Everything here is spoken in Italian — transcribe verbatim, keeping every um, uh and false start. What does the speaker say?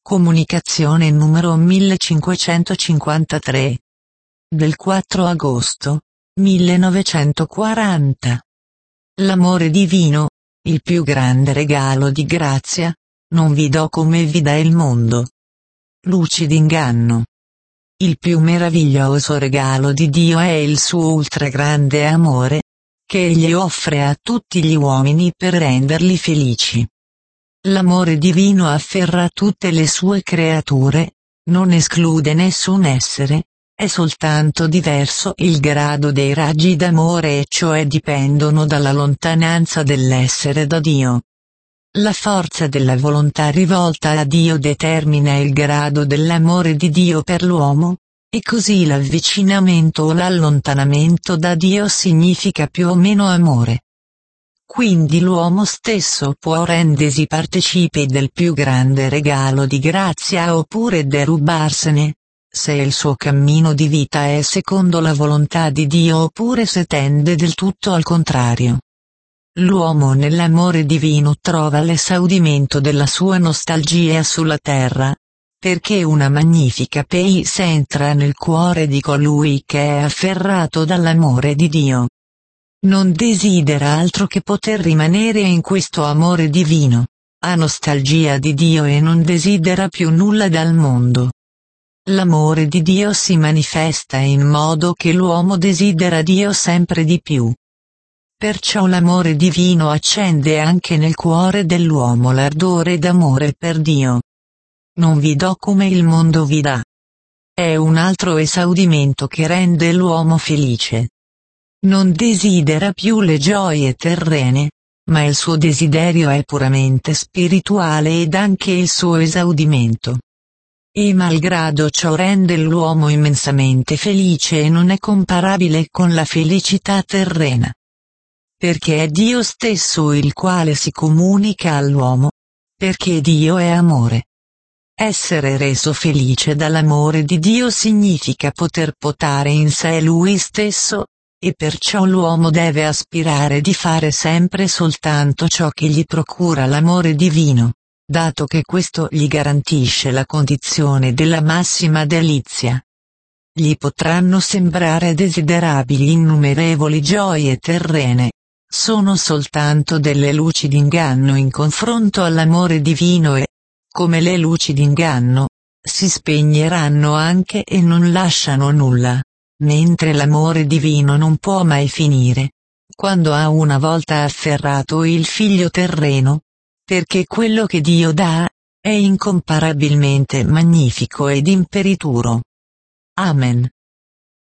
Comunicazione numero millecinquecentocinquantatré. Del quattro agosto millenovecentoquaranta. L'amore divino, il più grande regalo di grazia, non vi do come vi dà il mondo. Luci d'inganno. Il più meraviglioso regalo di Dio è il suo ultragrande amore, che Egli offre a tutti gli uomini per renderli felici. L'amore divino afferra tutte le sue creature, non esclude nessun essere, è soltanto diverso il grado dei raggi d'amore e cioè dipendono dalla lontananza dell'essere da Dio. La forza della volontà rivolta a Dio determina il grado dell'amore di Dio per l'uomo, e così l'avvicinamento o l'allontanamento da Dio significa più o meno amore. Quindi l'uomo stesso può rendersi partecipe del più grande regalo di grazia oppure derubarsene, se il suo cammino di vita è secondo la volontà di Dio oppure se tende del tutto al contrario. L'uomo nell'amore divino trova l'esaudimento della sua nostalgia sulla terra, perché una magnifica pace entra nel cuore di colui che è afferrato dall'amore di Dio. Non desidera altro che poter rimanere in questo amore divino, ha nostalgia di Dio e non desidera più nulla dal mondo. L'amore di Dio si manifesta in modo che l'uomo desidera Dio sempre di più. Perciò l'amore divino accende anche nel cuore dell'uomo l'ardore d'amore per Dio. Non vi do come il mondo vi dà. È un altro esaudimento che rende l'uomo felice. Non desidera più le gioie terrene, ma il suo desiderio è puramente spirituale ed anche il suo esaudimento. E malgrado ciò rende l'uomo immensamente felice e non è comparabile con la felicità terrena. Perché è Dio stesso il quale si comunica all'uomo, perché Dio è amore. Essere reso felice dall'amore di Dio significa poter potare in sé Lui stesso, e perciò l'uomo deve aspirare di fare sempre soltanto ciò che gli procura l'amore divino, dato che questo gli garantisce la condizione della massima delizia. Gli potranno sembrare desiderabili innumerevoli gioie terrene, sono soltanto delle luci d'inganno in confronto all'amore divino e, come le luci d'inganno, si spegneranno anche e non lasciano nulla. Mentre l'amore divino non può mai finire, quando ha una volta afferrato il figlio terreno, perché quello che Dio dà, è incomparabilmente magnifico ed imperituro. Amen.